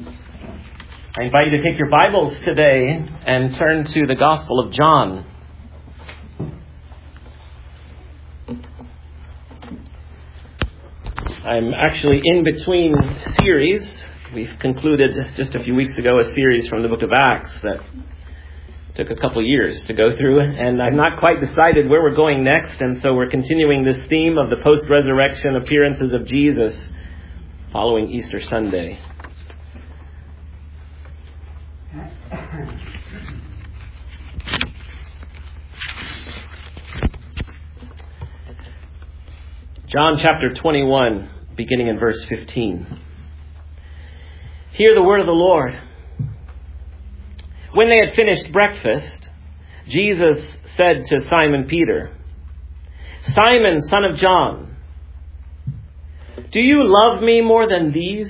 I invite you to take your Bibles today and turn to the Gospel of John. I'm actually in between series. We've concluded just a few weeks ago a series from the book of Acts that took a couple years to go through, and I've not quite decided where we're going next, and so we're continuing this theme of the post-resurrection appearances of Jesus following Easter Sunday. John chapter 21, beginning in verse 15. Hear the word of the Lord. When they had finished breakfast, Jesus said to Simon Peter, "Simon, son of John, do you love me more than these?"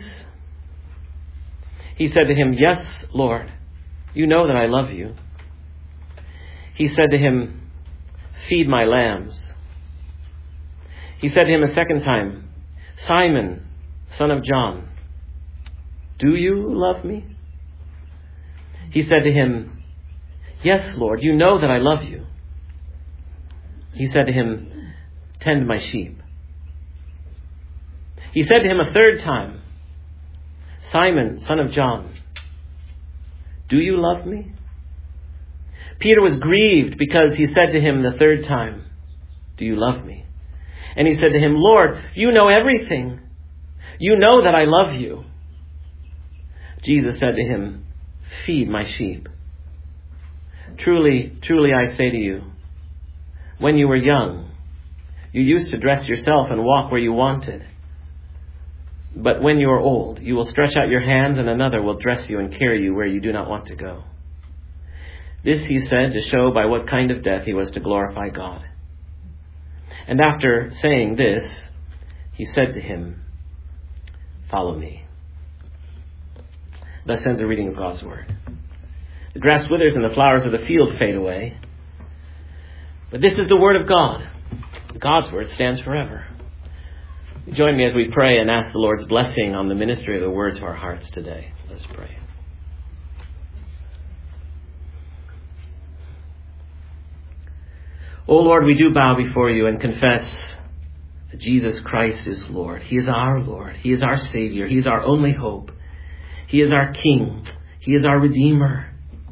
He said to him, "Yes, Lord, you know that I love you." He said to him, "Feed my lambs." He said to him a second time, "Simon, son of John, do you love me?" He said to him, "Yes, Lord, you know that I love you." He said to him, "Tend my sheep." He said to him a third time, "Simon, son of John, do you love me?" Peter was grieved because he said to him the third time, "Do you love me?" And he said to him, "Lord, you know everything. You know that I love you." Jesus said to him, "Feed my sheep. Truly, truly I say to you, when you were young, you used to dress yourself and walk where you wanted. But when you are old, you will stretch out your hands and another will dress you and carry you where you do not want to go." This he said to show by what kind of death he was to glorify God. And after saying this, he said to him, "Follow me." Thus ends the reading of God's word. The grass withers and the flowers of the field fade away. But this is the word of God. God's word stands forever. Join me as we pray and ask the Lord's blessing on the ministry of the word to our hearts today. Let us pray. O Lord, we do bow before you and confess that Jesus Christ is Lord. He is our Lord. He is our Savior. He is our only hope. He is our King. He is our Redeemer.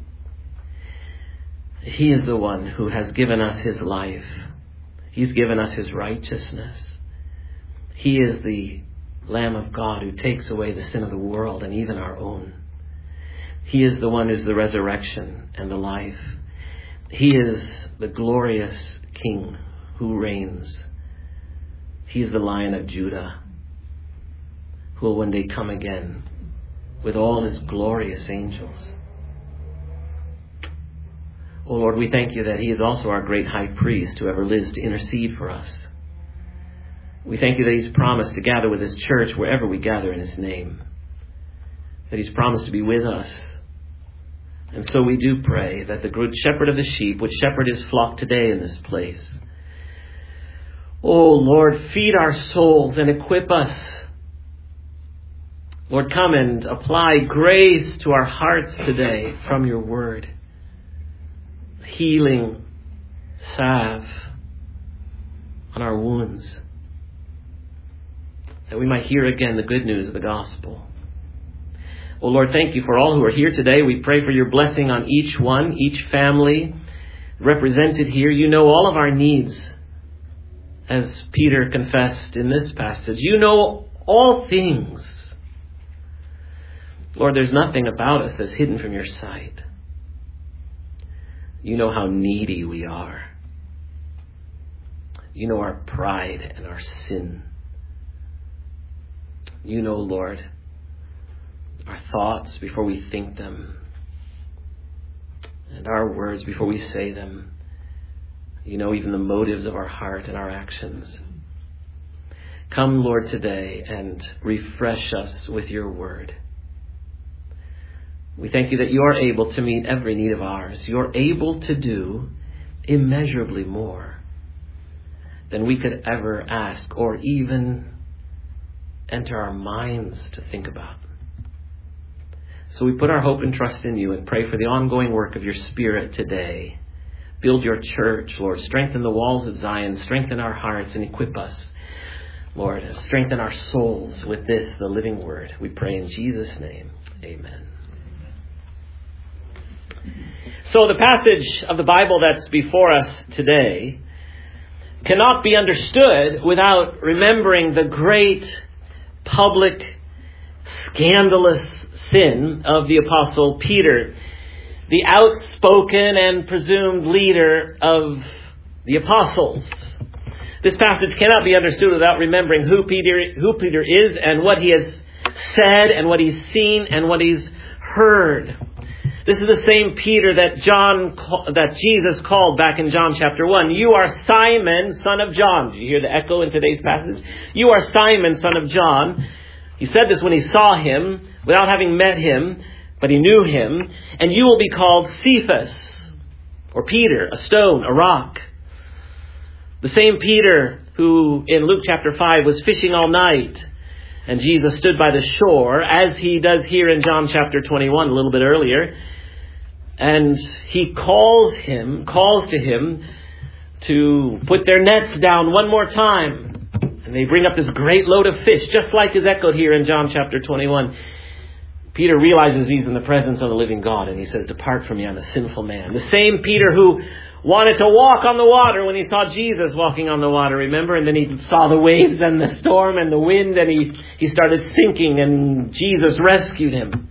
He is the one who has given us his life. He's given us his righteousness. He is the Lamb of God who takes away the sin of the world and even our own. He is the one who's the resurrection and the life. He is the glorious King who reigns. He is the Lion of Judah, who will one day come again with all his glorious angels. Oh Lord, we thank you that he is also our great high priest who ever lives to intercede for us. We thank you that he's promised to gather with his church wherever we gather in his name. That he's promised to be with us. And so we do pray that the good shepherd of the sheep would shepherd his flock today in this place. Oh Lord, feed our souls and equip us. Lord, come and apply grace to our hearts today from your word. Healing salve on our wounds, that we might hear again the good news of the gospel. Oh Lord, thank you for all who are here today. We pray for your blessing on each one, each family represented here. You know all of our needs, as Peter confessed in this passage. You know all things. Lord, there's nothing about us that's hidden from your sight. You know how needy we are. You know our pride and our sin. You know, Lord, our thoughts before we think them, and our words before we say them. You know even the motives of our heart and our actions. Come, Lord, today and refresh us with your word. We thank you that you are able to meet every need of ours. You're able to do immeasurably more than we could ever ask or even enter our minds to think about. So we put our hope and trust in you and pray for the ongoing work of your Spirit today. Build your church, Lord. Strengthen the walls of Zion. Strengthen our hearts and equip us, Lord. Strengthen our souls with this, the living word. We pray in Jesus' name. Amen. So the passage of the Bible that's before us today cannot be understood without remembering the great public, scandalous sin of the Apostle Peter, the outspoken and presumed leader of the apostles. This passage cannot be understood without remembering who Peter is and what he has said and what he's seen and what he's heard. This is the same Peter that Jesus called back in John chapter 1. You are Simon, son of John. Did you hear the echo in today's passage? You are Simon, son of John. He said this when he saw him, without having met him, but he knew him. And you will be called Cephas, or Peter, a stone, a rock. The same Peter who in Luke chapter 5 was fishing all night, and Jesus stood by the shore, as he does here in John chapter 21, a little bit earlier. And he calls to him to put their nets down one more time. And they bring up this great load of fish, just like is echoed here in John chapter 21. Peter realizes he's in the presence of the living God, and he says, "Depart from me, I'm a sinful man." The same Peter who wanted to walk on the water when he saw Jesus walking on the water, remember? And then he saw the waves and the storm and the wind, and he started sinking, and Jesus rescued him.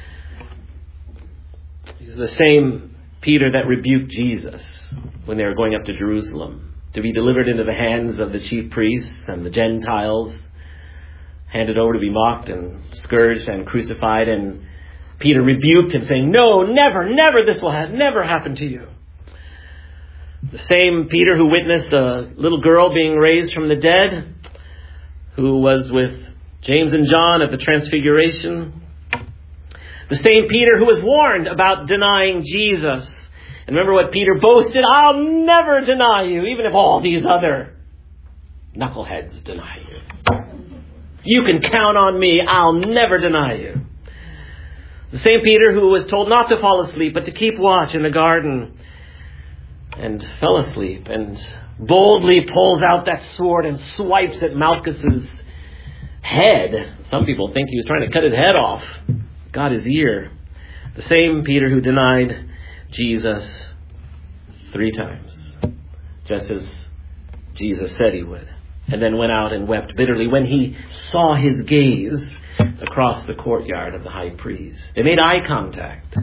He's the same Peter that rebuked Jesus when they were going up to Jerusalem to be delivered into the hands of the chief priests and the Gentiles, handed over to be mocked and scourged and crucified. And Peter rebuked him, saying, "No, never, never, this will never happen to you." The same Peter who witnessed a little girl being raised from the dead, who was with James and John at the Transfiguration. The same Peter who was warned about denying Jesus. And remember what Peter boasted, "I'll never deny you, even if all these other knuckleheads deny you. You can count on me, I'll never deny you." The same Peter who was told not to fall asleep, but to keep watch in the garden, and fell asleep, and boldly pulls out that sword and swipes at Malchus's head. Some people think he was trying to cut his head off. Got his ear. The same Peter who denied Jesus 3 times, just as Jesus said he would, and then went out and wept bitterly when he saw his gaze across the courtyard of the high priest. They made eye contact,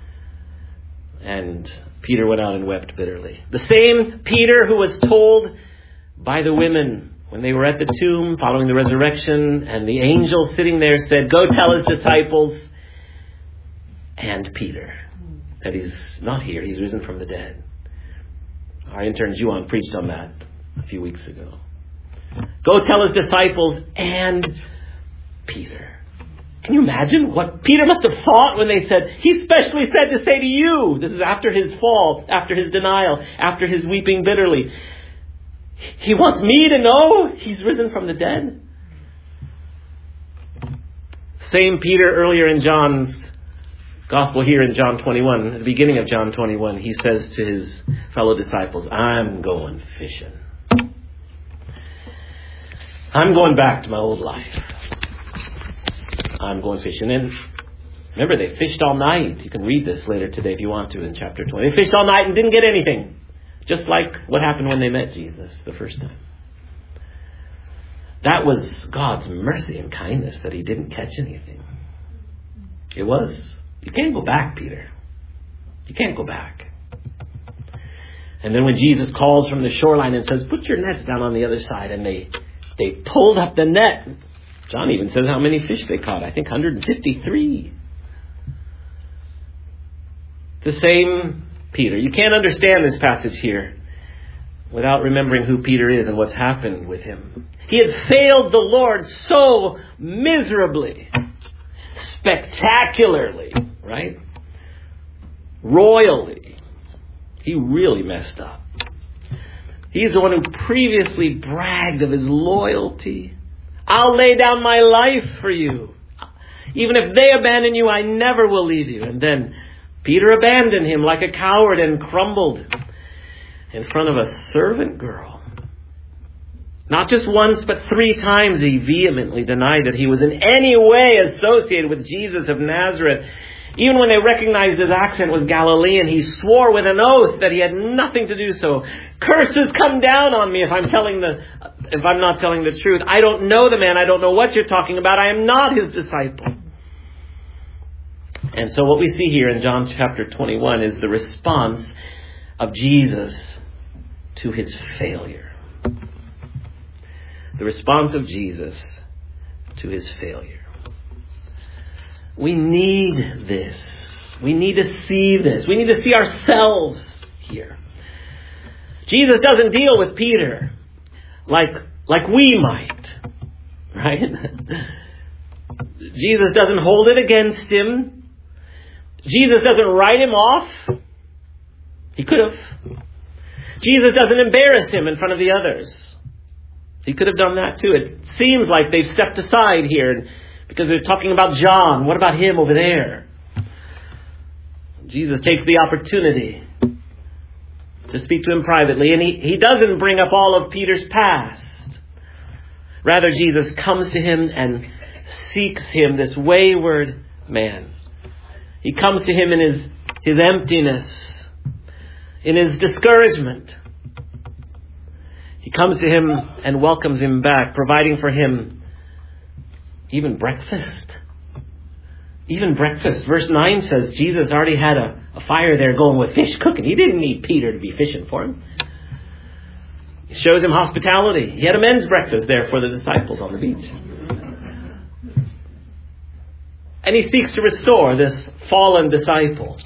and Peter went out and wept bitterly. The same Peter who was told by the women when they were at the tomb following the resurrection, and the angel sitting there said, "Go tell his disciples and Peter that he's not here, he's risen from the dead." Our intern Juan preached on that a few weeks ago. Go tell his disciples and Peter. Can you imagine what Peter must have thought when they said, "He specially said to say to you," this is after his fall, after his denial, after his weeping bitterly, "He wants me to know he's risen from the dead"? Same Peter earlier in John's Gospel here in John 21, at the beginning of John 21, he says to his fellow disciples, "I'm going fishing. I'm going back to my old life. I'm going fishing." And remember, they fished all night. You can read this later today if you want to in chapter 20. They fished all night and didn't get anything. Just like what happened when they met Jesus the first time. That was God's mercy and kindness that he didn't catch anything. It was. You can't go back, Peter. You can't go back. And then when Jesus calls from the shoreline and says, "Put your nets down on the other side," and they pulled up the net. John even says how many fish they caught. I think 153. The same Peter. You can't understand this passage here without remembering who Peter is and what's happened with him. He has failed the Lord so miserably, spectacularly, right? Royally. He really messed up. He's the one who previously bragged of his loyalty. "I'll lay down my life for you." Even if they abandon you, I never will leave you. And then Peter abandoned him like a coward and crumbled in front of a servant girl. Not just once, but 3 times he vehemently denied that he was in any way associated with Jesus of Nazareth. Even when they recognized his accent was Galilean, he swore with an oath that he had nothing to do so. Curses come down on me if I'm not telling the truth. I don't know the man. I don't know what you're talking about. I am not his disciple. And so what we see here in John chapter 21 is the response of Jesus to his failure. The response of Jesus to his failure. We need this. We need to see this. We need to see ourselves here. Jesus doesn't deal with Peter like we might, right? Jesus doesn't hold it against him. Jesus doesn't write him off. He could have. Jesus doesn't embarrass him in front of the others. He could have done that too. It seems like they've stepped aside here because they're talking about John. What about him over there? Jesus takes the opportunity to speak to him privately, and he doesn't bring up all of Peter's past. Rather, Jesus comes to him and seeks him, this wayward man. He comes to him in his emptiness, in his discouragement. He comes to him and welcomes him back, providing for him even breakfast. Even breakfast. Verse 9 says Jesus already had a fire there going with fish cooking. He didn't need Peter to be fishing for him. He shows him hospitality. He had a men's breakfast there for the disciples on the beach. And he seeks to restore this fallen disciple.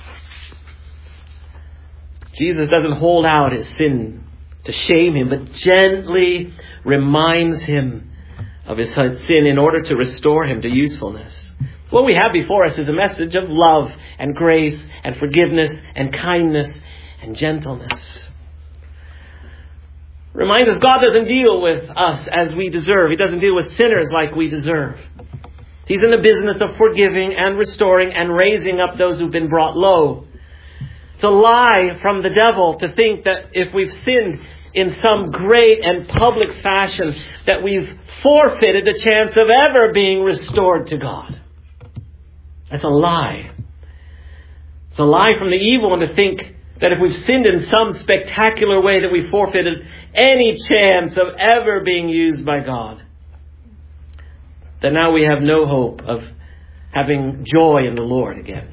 Jesus doesn't hold out his sin to shame him, but gently reminds him of his sin in order to restore him to usefulness. What we have before us is a message of love and grace and forgiveness and kindness and gentleness. Reminds us God doesn't deal with us as we deserve. He doesn't deal with sinners like we deserve. He's in the business of forgiving and restoring and raising up those who've been brought low. It's a lie from the devil to think that if we've sinned in some great and public fashion, that we've forfeited the chance of ever being restored to God. That's a lie. It's a lie from the evil one to think that if we've sinned in some spectacular way that we forfeited any chance of ever being used by God. That now we have no hope of having joy in the Lord again.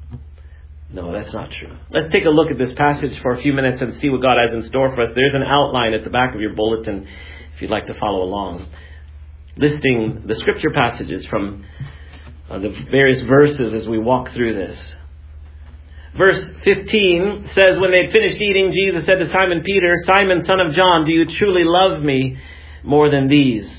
No, that's not true. Let's take a look at this passage for a few minutes and see what God has in store for us. There's an outline at the back of your bulletin if you'd like to follow along, listing the scripture passages from the various verses as we walk through this. Verse 15 says, when they had finished eating, Jesus said to Simon Peter, Simon, son of John, do you truly love me more than these?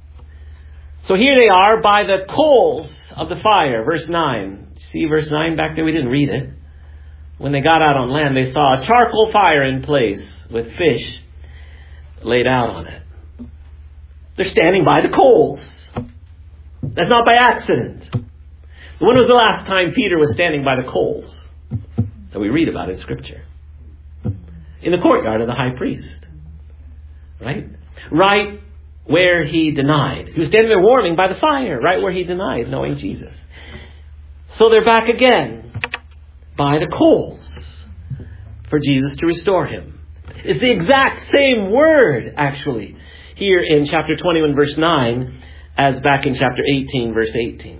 So here they are by the coals of the fire. Verse 9. See verse 9 back there? We didn't read it. When they got out on land, they saw a charcoal fire in place with fish laid out on it. They're standing by the coals. That's not by accident. When was the last time Peter was standing by the coals that we read about in Scripture? In the courtyard of the high priest. Right? Right where he denied. He was standing there warming by the fire, right where he denied knowing Jesus. So they're back again by the coals for Jesus to restore him. It's the exact same word, actually, here in chapter 21, verse 9, as back in chapter 18, verse 18.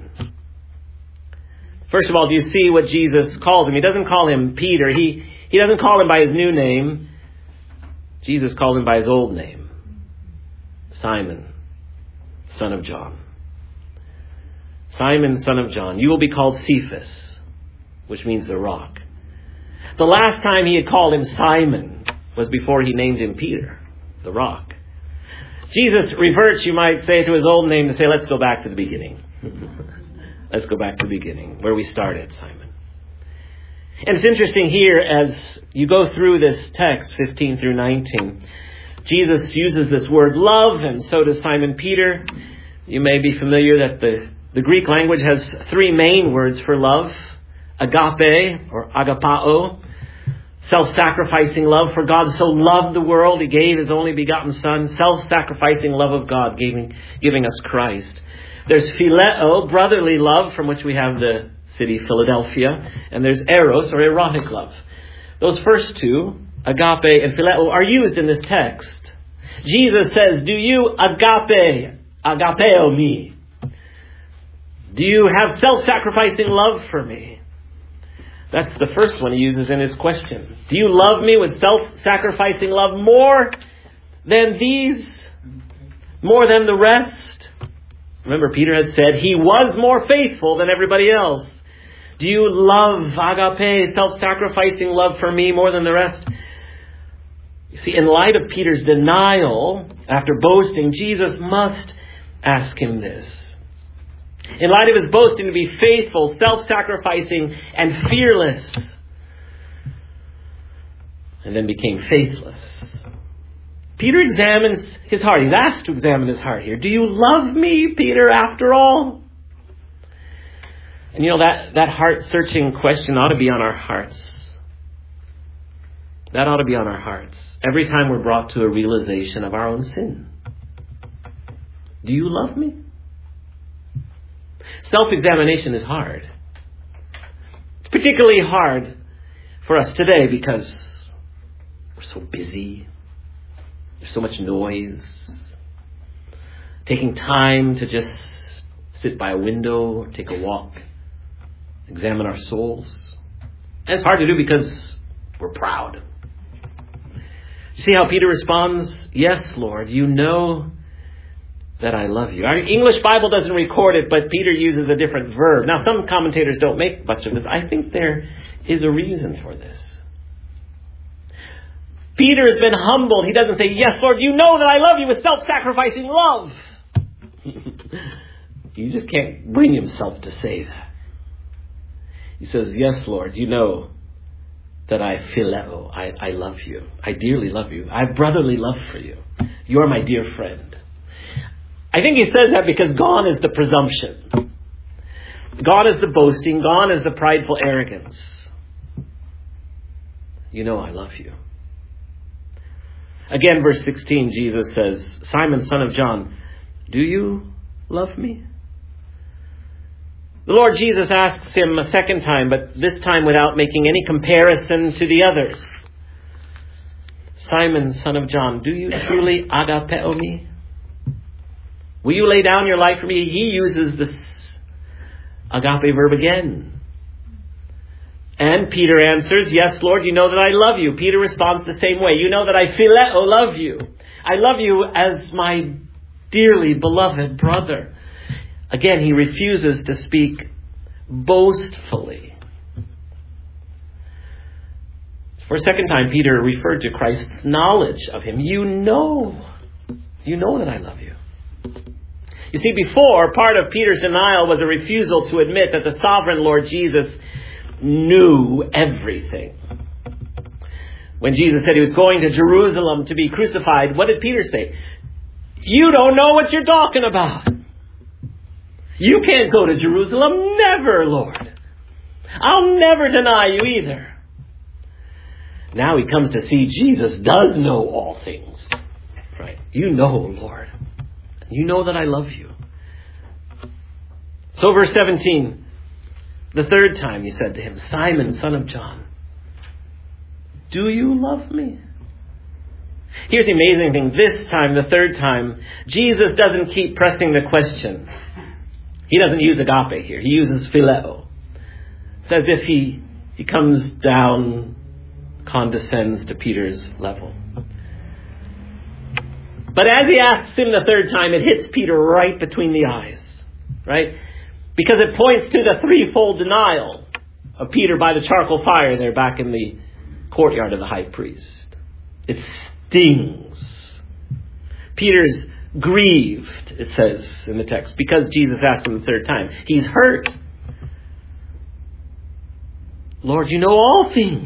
First of all, do you see what Jesus calls him? He doesn't call him Peter. He doesn't call him by his new name. Jesus called him by his old name. Simon, son of John. Simon, son of John. You will be called Cephas, which means the rock. The last time he had called him Simon was before he named him Peter, the rock. Jesus reverts, you might say, to his old name to say, let's go back to the beginning. Let's go back to the beginning, where we started, Simon. And it's interesting here as you go through this text, 15 through 19, Jesus uses this word love, and so does Simon Peter. You may be familiar that the The Greek language has three main words for love. Agape, or agapao, self-sacrificing love. For God so loved the world, He gave His only begotten Son. Self-sacrificing love of God, giving us Christ. There's phileo, brotherly love, from which we have the city Philadelphia. And there's eros, or erotic love. Those first two, agape and phileo, are used in this text. Jesus says, do you agapeo me? Do you have self-sacrificing love for me? That's the first one He uses in His question. Do you love me with self-sacrificing love more than these? More than the rest? Remember, Peter had said He was more faithful than everybody else. Do you love agape, self-sacrificing love for me more than the rest? You see, in light of Peter's denial, after boasting, Jesus must ask him this. In light of his boasting to be faithful, self-sacrificing, and fearless, and then became faithless. Peter examines his heart. He's asked to examine his heart here. Do you love me, Peter, after all? And that heart-searching question ought to be on our hearts. That ought to be on our hearts. Every time we're brought to a realization of our own sin. Do you love me? Self-examination is hard. It's particularly hard for us today because we're so busy. There's so much noise. Taking time to just sit by a window, take a walk, examine our souls. And it's hard to do because we're proud. You see how Peter responds? Yes, Lord, you know that I love you. Our English Bible doesn't record it, but Peter uses a different verb. Now, some commentators don't make much of this. I think there is a reason for this. Peter has been humbled. He doesn't say, yes, Lord, you know that I love you with self-sacrificing love. He just can't bring himself to say that. He says, yes, Lord, you know that I phileo, I love you. I dearly love you. I have brotherly love for you. You are my dear friend. I think he says that because gone is the presumption. Gone is the boasting. Gone is the prideful arrogance. You know I love you. Again, verse 16, Jesus says, Simon, son of John, do you love me? The Lord Jesus asks him a second time, but this time without making any comparison to the others. Simon, son of John, do you truly agapeo me? Will you lay down your life for me? He uses this agape verb again. And Peter answers, yes, Lord, you know that I love you. Peter responds the same way. You know that I phileo love you. I love you as my dearly beloved brother. Again, he refuses to speak boastfully. For a second time, Peter referred to Christ's knowledge of him. You know that I love you. You see, before, part of Peter's denial was a refusal to admit that the sovereign Lord Jesus knew everything. When Jesus said he was going to Jerusalem to be crucified, what did Peter say? You don't know what you're talking about. You can't go to Jerusalem. Never, Lord. I'll never deny you either. Now he comes to see Jesus does know all things. Right? You know, Lord. You know that I love you. So verse 17. The third time he said to him, Simon, son of John, do you love me? Here's the amazing thing. This time, the third time, Jesus doesn't keep pressing the question. He doesn't use agape here. He uses phileo. It's as if he comes down, condescends to Peter's level. But as he asks him the third time, it hits Peter right between the eyes. Right? Because it points to the threefold denial of Peter by the charcoal fire there back in the courtyard of the high priest. It stings. Peter's grieved, it says in the text, because Jesus asked him the third time. He's hurt. Lord, you know all things.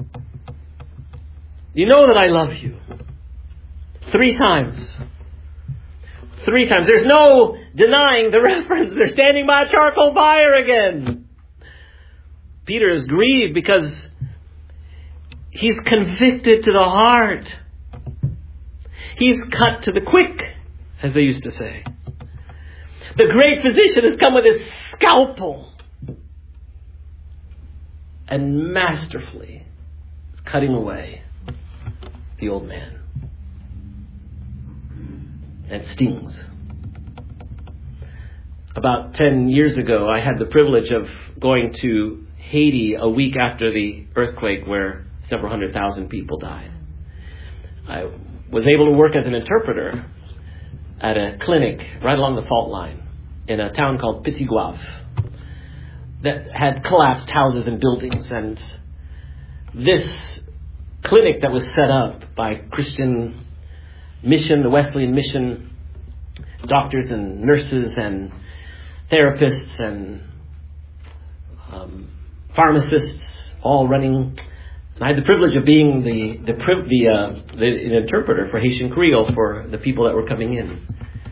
You know that I love you. 3 times. 3 times. There's no denying the reference. They're standing by a charcoal fire again. Peter is grieved because he's convicted to the heart. He's cut to the quick, as they used to say. The great physician has come with his scalpel and masterfully is cutting away the old man. And it stings. About 10 years ago, I had the privilege of going to Haiti a week after the earthquake where several 100,000 people died. I was able to work as an interpreter at a clinic right along the fault line in a town called Petit-Goâve that had collapsed houses and buildings. And this clinic that was set up by Christian mission, the Wesleyan mission, doctors and nurses and therapists and pharmacists all running. And I had the privilege of being the interpreter for Haitian Creole for the people that were coming in.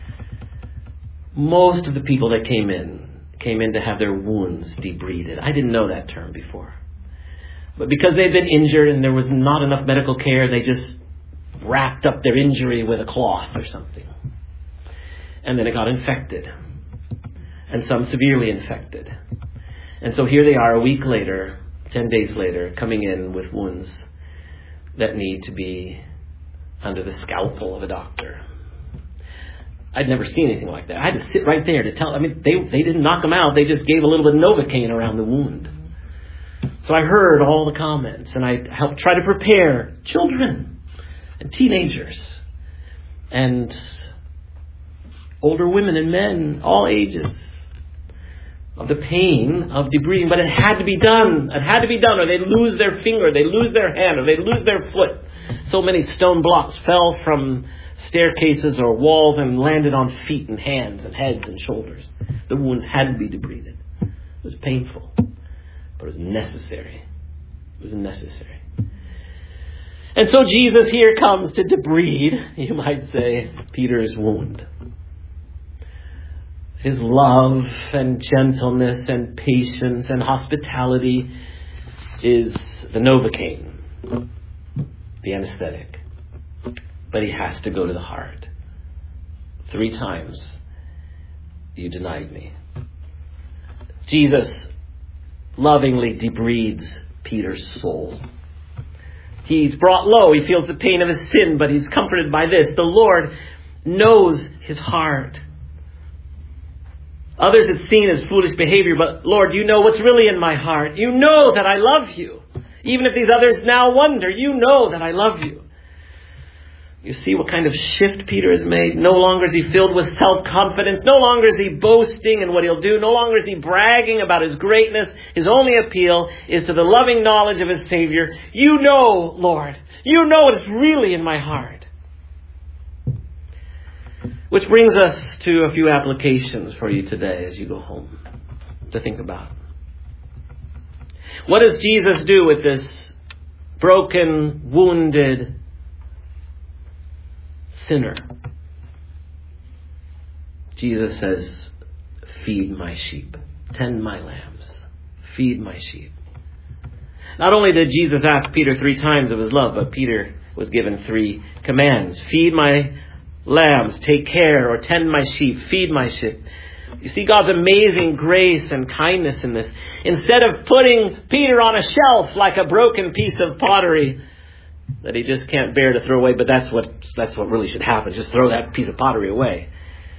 Most of the people that came in to have their wounds debrided. I didn't know that term before. But because they'd been injured and there was not enough medical care, they just wrapped up their injury with a cloth or something. And then it got infected. And some severely infected. And so here they are a week later, 10 days later, coming in with wounds that need to be under the scalpel of a doctor. I'd never seen anything like that. I had to sit right there to tell. I mean, they didn't knock them out. They just gave a little bit of Novocaine around the wound. So I heard all the comments, and I helped try to prepare children and teenagers and older women and men, all ages, of the pain of debriding. But it had to be done. It had to be done, or they'd lose their finger, they'd lose their hand, or they'd lose their foot. So many stone blocks fell from staircases or walls and landed on feet and hands and heads and shoulders. The wounds had to be debrided. It was painful, but it was necessary. It was necessary. And so Jesus here comes to debride, you might say, Peter's wound. His love and gentleness and patience and hospitality is the Novocaine, the anesthetic. But he has to go to the heart. 3 times you denied me. Jesus lovingly debrides Peter's soul. He's brought low. He feels the pain of his sin, but he's comforted by this. The Lord knows his heart. Others had seen as foolish behavior, but Lord, you know what's really in my heart. You know that I love you. Even if these others now wonder, you know that I love you. You see what kind of shift Peter has made? No longer is he filled with self-confidence. No longer is he boasting in what he'll do. No longer is he bragging about his greatness. His only appeal is to the loving knowledge of his Savior. You know, Lord. You know what is really in my heart. Which brings us to a few applications for you today as you go home to think about. What does Jesus do with this broken, wounded sinner? Jesus says, feed my sheep, tend my lambs, feed my sheep. Not only did Jesus ask Peter 3 times of his love, but Peter was given 3 commands. Feed my lambs, take care, or tend my sheep, feed my sheep. You see God's amazing grace and kindness in this. Instead of putting Peter on a shelf like a broken piece of pottery that he just can't bear to throw away, but that's what really should happen. Just throw that piece of pottery away.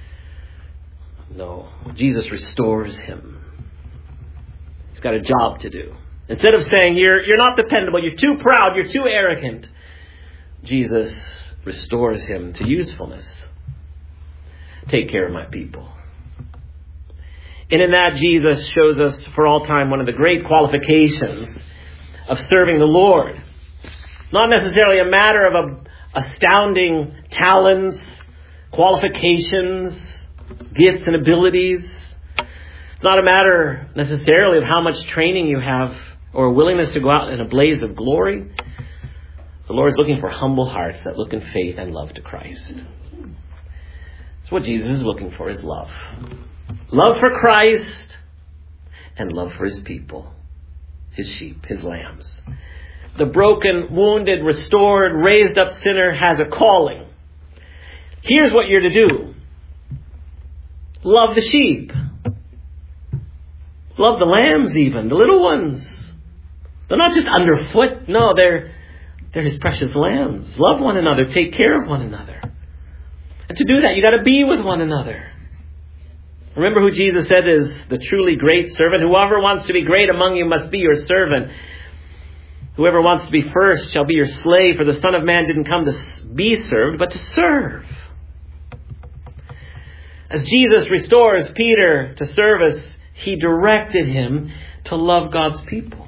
No, Jesus restores him. He's got a job to do. Instead of saying, you're not dependable, you're too proud, you're too arrogant, Jesus restores him to usefulness. Take care of my people. And in that, Jesus shows us for all time one of the great qualifications of serving the Lord. Not necessarily a matter of astounding talents, qualifications, gifts and abilities. It's not a matter necessarily of how much training you have or a willingness to go out in a blaze of glory. The Lord is looking for humble hearts that look in faith and love to Christ. As So what Jesus is looking for is love. Love for Christ and love for his people, his sheep, his lambs. The broken, wounded, restored, raised up sinner has a calling. Here's what you're to do. Love the sheep. Love the lambs even, the little ones. They're not just underfoot. No, they're his precious lambs. Love one another. Take care of one another. And to do that, you got to be with one another. Remember who Jesus said is the truly great servant. Whoever wants to be great among you must be your servant. Whoever wants to be first shall be your slave. For the Son of Man didn't come to be served, but to serve. As Jesus restores Peter to service, he directed him to love God's people.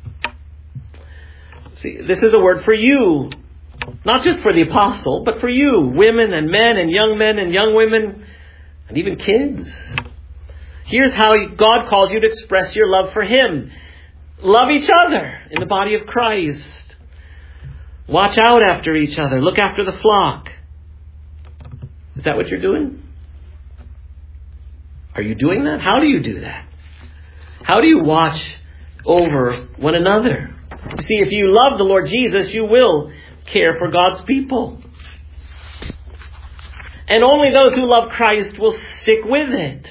See, this is a word for you. Not just for the apostle, but for you, women and young women, and even kids. Here's how God calls you to express your love for him. Love each other in the body of Christ. Watch out after each other. Look after the flock. Is that what you're doing? Are you doing that? How do you do that? How do you watch over one another? You see, if you love the Lord Jesus, you will care for God's people. And only those who love Christ will stick with it.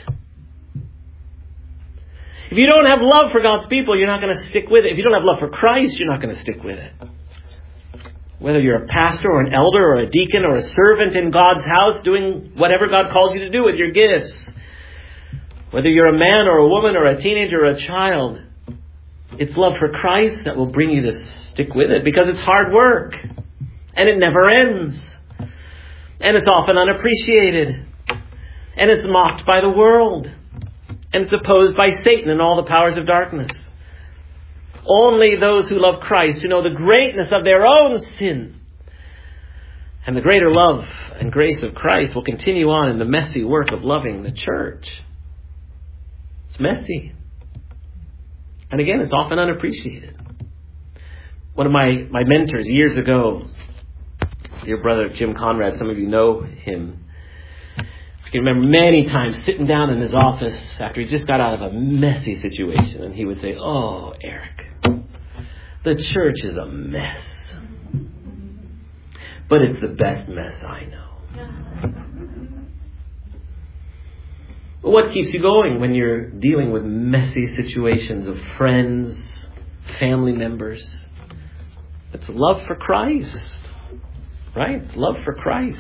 If you don't have love for God's people, you're not going to stick with it. If you don't have love for Christ, you're not going to stick with it. Whether you're a pastor or an elder or a deacon or a servant in God's house doing whatever God calls you to do with your gifts. Whether you're a man or a woman or a teenager or a child, it's love for Christ that will bring you to stick with it, because it's hard work and it never ends. And it's often unappreciated. And it's mocked by the world. And it's opposed by Satan and all the powers of darkness. Only those who love Christ, who know the greatness of their own sin and the greater love and grace of Christ, will continue on in the messy work of loving the church. It's messy. And again, it's often unappreciated. One of my mentors years ago, dear brother Jim Conrad, some of you know him. I can remember many times sitting down in his office after he just got out of a messy situation, and he would say, "Oh, Eric, the church is a mess. But it's the best mess I know." What keeps you going when you're dealing with messy situations of friends, family members? It's love for Christ. Right? It's love for Christ.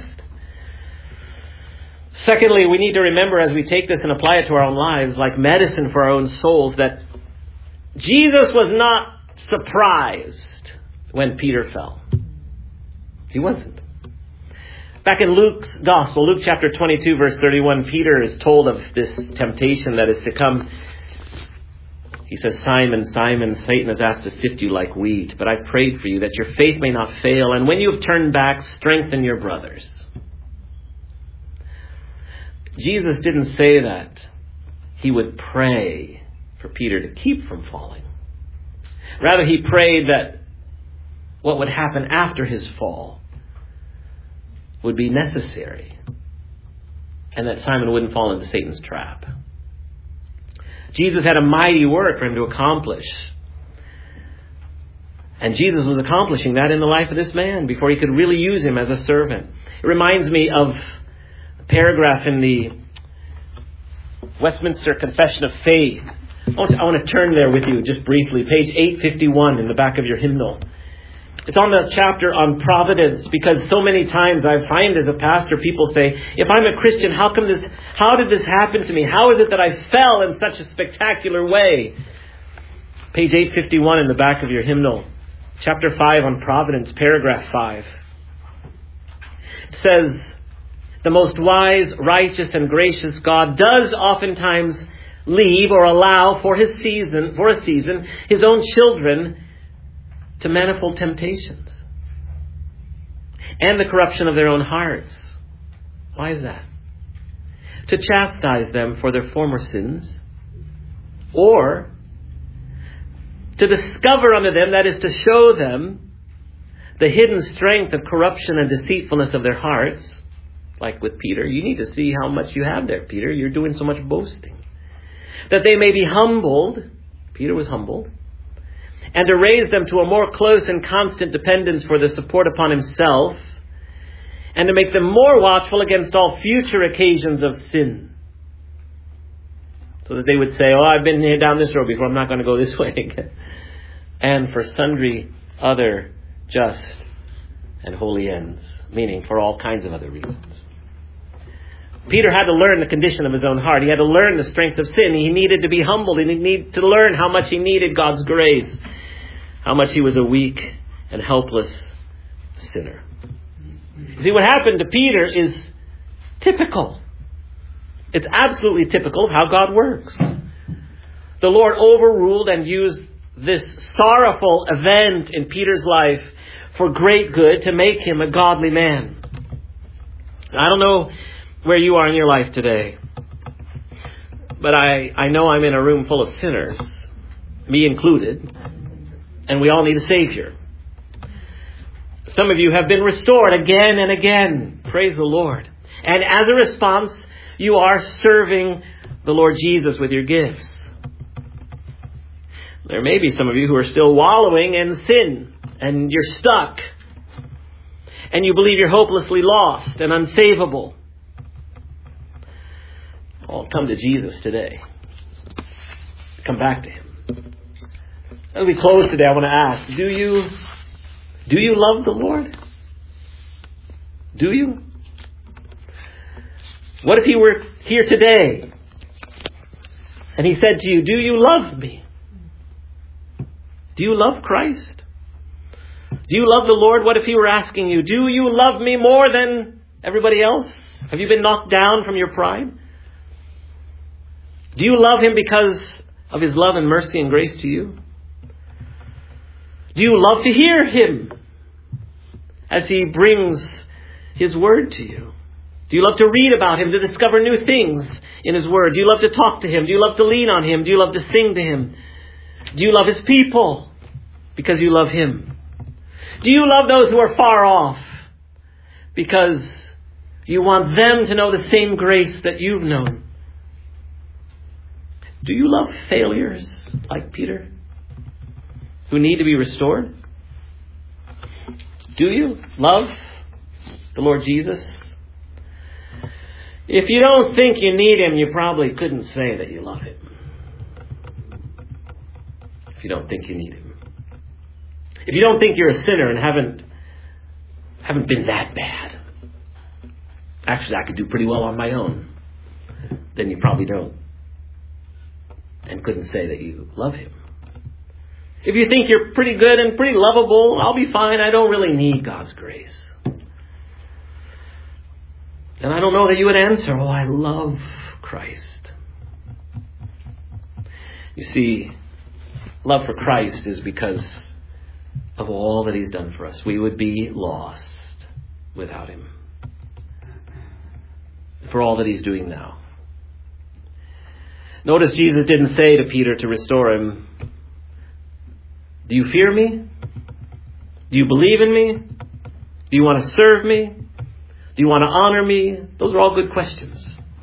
Secondly, we need to remember as we take this and apply it to our own lives, like medicine for our own souls, that Jesus was not surprised when Peter fell. He wasn't. Back in Luke's Gospel, Luke chapter 22, verse 31, Peter is told of this temptation that is to come. He says, "Simon, Simon, Satan has asked to sift you like wheat, but I prayed for you that your faith may not fail. And when you have turned back, strengthen your brothers." Jesus didn't say that he would pray for Peter to keep from falling. Rather, he prayed that what would happen after his fall would be necessary, and that Simon wouldn't fall into Satan's trap. Jesus had a mighty work for him to accomplish. And Jesus was accomplishing that in the life of this man before he could really use him as a servant. It reminds me of a paragraph in the Westminster Confession of Faith. I want to turn there with you just briefly. Page 851 in the back of your hymnal. It's on the chapter on providence, because so many times I find as a pastor, people say, if I'm a Christian, how did this happen to me? How is it that I fell in such a spectacular way? Page 851 in the back of your hymnal. Chapter 5 on providence, paragraph 5. It says, "The most wise, righteous, and gracious God does oftentimes leave or allow for a season, his own children to manifold temptations and the corruption of their own hearts." Why is that? To chastise them for their former sins, or to discover unto them, that is to show them, the hidden strength of corruption and deceitfulness of their hearts. like with Peter. You need to see how much you have there, Peter. You're doing so much boasting. That they may be humbled. Peter was humbled. And to raise them to a more close and constant dependence for the support upon himself. And to make them more watchful against all future occasions of sin. So that they would say, I've been here down this road before, I'm not going to go this way again. And for sundry other just and holy ends, meaning for all kinds of other reasons. Peter had to learn the condition of his own heart. He had to learn the strength of sin. He needed to be humbled, and he needed to learn how much he needed God's grace, how much he was a weak and helpless sinner. See, what happened to Peter is typical. It's absolutely typical of how God works. The Lord overruled and used this sorrowful event in Peter's life for great good to make him a godly man. I don't know where you are in your life today, but I know I'm in a room full of sinners, me included, and we all need a Savior. Some of you have been restored again and again. Praise the Lord. And as a response, you are serving the Lord Jesus with your gifts. There may be some of you who are still wallowing in sin, and you're stuck, and you believe you're hopelessly lost and unsavable. Oh, come to Jesus today. Come back to Him. As we close today, I want to ask, do you love the Lord? Do you? What if He were here today and He said to you, do you love me? Do you love Christ? Do you love the Lord? What if He were asking you, do you love me more than everybody else? Have you been knocked down from your pride? Do you love Him because of His love and mercy and grace to you? Do you love to hear Him as He brings His word to you? Do you love to read about Him, to discover new things in His word? Do you love to talk to Him? Do you love to lean on Him? Do you love to sing to Him? Do you love His people because you love Him? Do you love those who are far off because you want them to know the same grace that you've known? Do you love failures like Peter who need to be restored? Do you love the Lord Jesus? If you don't think you need Him, you probably couldn't say that you love Him. If you don't think you need Him. If you don't think you're a sinner and haven't been that bad. Actually, I could do pretty well on my own. Then you probably don't. And couldn't say that you love Him. If you think you're pretty good and pretty lovable, I'll be fine. I don't really need God's grace. And I don't know that you would answer, I love Christ. You see, love for Christ is because of all that He's done for us. We would be lost without Him. For all that He's doing now. Notice Jesus didn't say to Peter to restore him, do you fear me? Do you believe in me? Do you want to serve me? Do you want to honor me? Those are all good questions.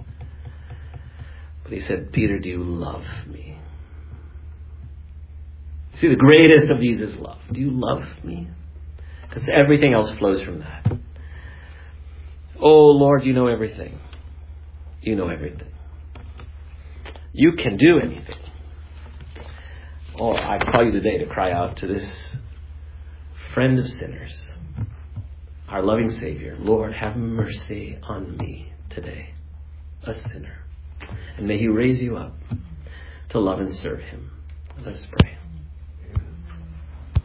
But He said, Peter, do you love me? See, the greatest of these is love. Do you love me? Because everything else flows from that. Oh, Lord, you know everything. You know everything. You can do anything. Oh, I call you today to cry out to this friend of sinners, our loving Savior. Lord, have mercy on me today, a sinner. And may He raise you up to love and serve Him. Let us pray.